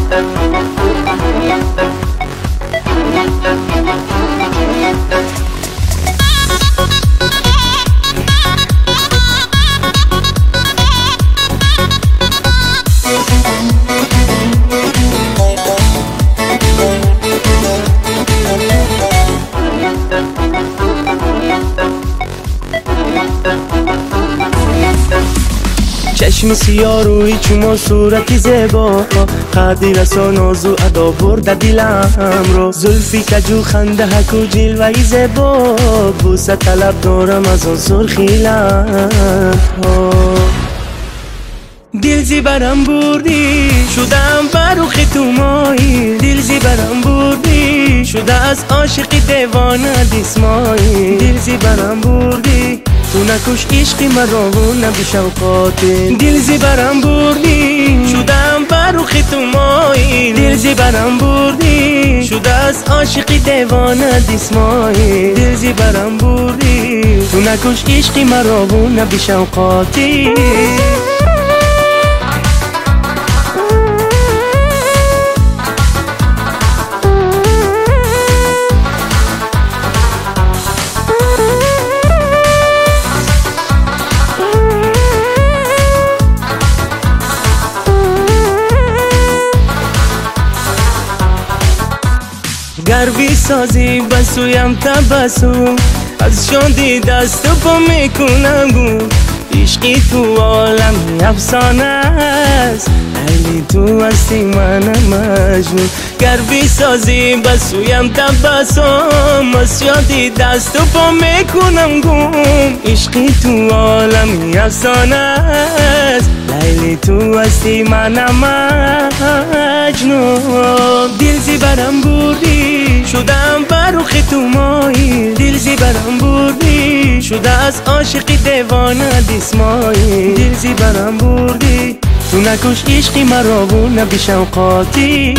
چشم سیاه روی چوما صورتی زیبا، قدی رسا نازو ادا برده دلم رو. زلفی کجو خنده هکو جلوهی زیبا، بوسه طلب دارم از آن سرخی لبها. دل زیبرم بردی شدم بروخ تو مایی، دل زیبرم بردی شده از عاشقی دیوانه دیسمایی. دل زیبرم بردی تو نکش عشقی مرا و نبی شوقاتی. دل زیبرم بردی شدم بروخ تو مایی، دل زیبرم بردی شده از عاشقی دیوانه دیسمایی. دل زیبرم بردی تو نکش عشقی مرا و نبی شوقاتی. گروی سازی بسویم تبسم، از شاندی دست و پا میکنم گم. عشقی تو عالمی افسانه است، لیلی تو هستی منم مجنون. گروی سازی بسویم تبسم، از شاندی دست و پا میکنم گم. عشقی تو عالمی افسانه است، لیلی تو هستی منم مجنون. دل زیبرم بردی شدم بروخ تو مایی، دل زیبرم بردی شده از عاشقی دیوانه دیسمایی. دل زیبرم بردی تو نکش عشقی مرا و نبی شوقاتی.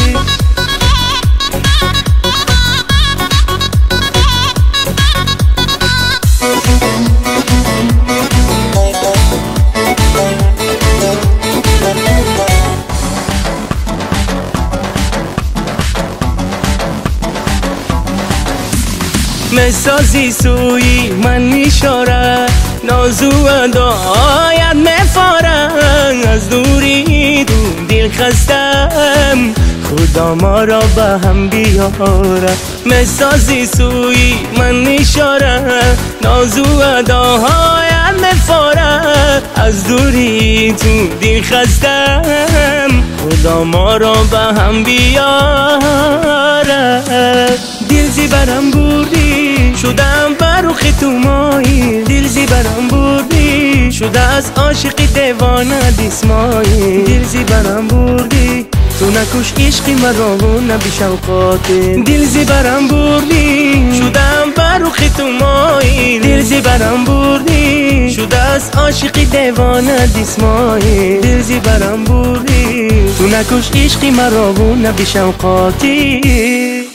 مسازی سوی من میشاره، نازو ادایت میفارم. از دوری تو دل خستم، خدا ما را به هم بیاره. مسازی سوی من میشاره، نازو ادایت میفارم. از دوری تو دل خستم، خدا ما را به هم بیاره. دل زیبرم بردی شدم بروخ تو مایی، دل زیبرم بردی شده از عاشقی دیوانه دیسمایی. دل زیبرم بردی تو نکش عشقی مرا و نبی شوقاتی. دل زیبرم بردی شدم بروخ تو مایی، دل زیبرم بردی شده از عاشقی دیوانه دیسمایی. دل زیبرم بردی تو نکش عشقی مرا و نبی شوقاتی.